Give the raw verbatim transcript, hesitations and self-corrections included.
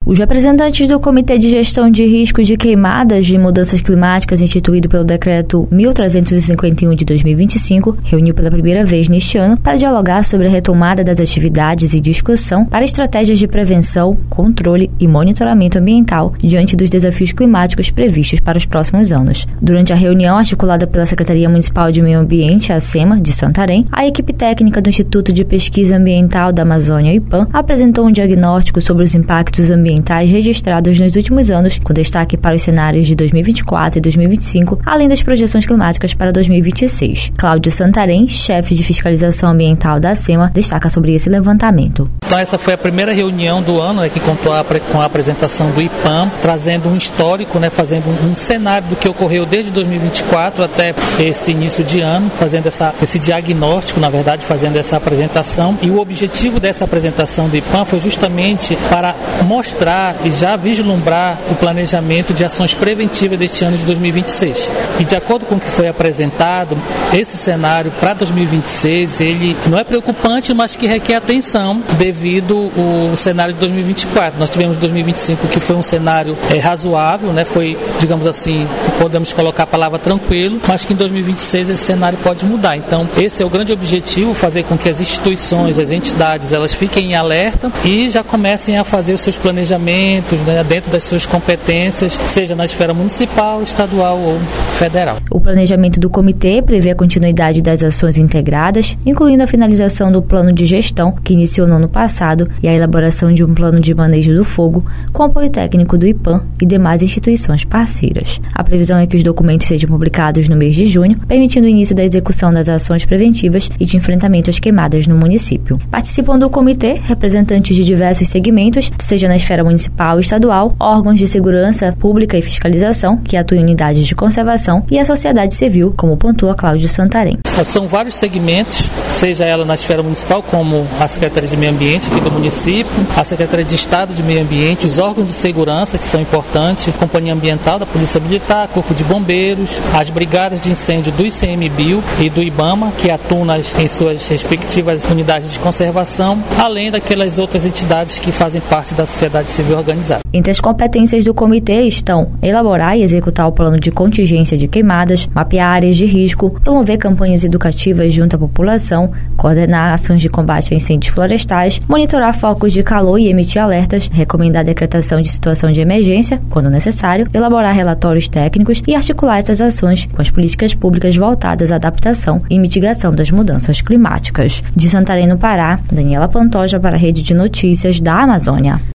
Os representantes do Comitê de Gestão de Riscos de Queimadas de Mudanças Climáticas, instituído pelo Decreto mil trezentos e cinquenta e um de dois mil e vinte e cinco, reuniu pela primeira vez neste ano para dialogar sobre a retomada das atividades e discussão para estratégias de prevenção, controle e monitoramento ambiental diante dos desafios climáticos previstos para os próximos anos. Durante a reunião articulada pela Secretaria Municipal de Meio Ambiente, a SEMA, de Santarém, a equipe técnica do Instituto de Pesquisa Ambiental da Amazônia, IPAM, apresentou um diagnóstico sobre os impactos ambientais registrados nos últimos anos, com destaque para os cenários de dois mil e vinte e quatro e dois mil e vinte e cinco, além das projeções climáticas para dois mil e vinte e seis. Cláudio Santarém, chefe de fiscalização ambiental da SEMA, destaca sobre esse levantamento. Então, essa foi a primeira reunião do ano, né, que contou a, com a apresentação do IPAM, trazendo um histórico, né, fazendo um, um cenário do que ocorreu desde dois mil e vinte e quatro até esse início de ano, fazendo essa, esse diagnóstico, na verdade, fazendo essa apresentação. E o objetivo dessa apresentação do IPAM foi justamente para mostrar e já vislumbrar o planejamento de ações preventivas deste ano de dois mil e vinte e seis. E de acordo com o que foi apresentado, esse cenário para dois mil e vinte e seis, ele não é preocupante, mas que requer atenção devido ao cenário de dois mil e vinte e quatro. Nós tivemos dois mil e vinte e cinco, que foi um cenário é, razoável, né? Foi, digamos assim, podemos colocar a palavra tranquilo, mas que em dois mil e vinte e seis esse cenário pode mudar. Então, esse é o grande objetivo, fazer com que as instituições, as entidades, elas fiquem em alerta e já comecem a fazer os seus planejamentos, né, dentro das suas competências, seja na esfera municipal, estadual ou federal. O planejamento do comitê prevê a continuidade das ações integradas, incluindo a finalização do plano de gestão, que iniciou no ano passado, e a elaboração de um plano de manejo do fogo, com apoio técnico do IPAM e demais instituições parceiras. A previsão é que os documentos sejam publicados no mês de junho, permitindo o início da execução das ações preventivas e de enfrentamento às queimadas no município. Participam do comitê representantes de diversos segmentos, seja na esfera municipal e estadual, órgãos de segurança pública e fiscalização, que atuam em unidades de conservação, e a sociedade civil, como pontua Cláudio Santarém. São vários segmentos, seja ela na esfera municipal, como a Secretaria de Meio Ambiente aqui do município, a Secretaria de Estado de Meio Ambiente, os órgãos de segurança, que são importantes, a Companhia Ambiental da Polícia Militar, Corpo de Bombeiros, as brigadas de incêndio do I C M B I L e do IBAMA, que atuam nas, em suas respectivas unidades de conservação, além daquelas outras entidades que fazem parte da sociedade civil organizada. Entre as competências do comitê estão elaborar e executar o plano de contingência de queimadas, mapear áreas de risco, promover campanhas educativas junto à população, coordenar ações de combate a incêndios florestais, monitorar focos de calor e emitir alertas, recomendar a decretação de situação de emergência, quando necessário, elaborar relatórios técnicos e articular essas ações com as políticas públicas voltadas à adaptação e mitigação das mudanças climáticas. De Santarém, no Pará, Daniela Pantoja para a Rede de Notícias da Amazônia.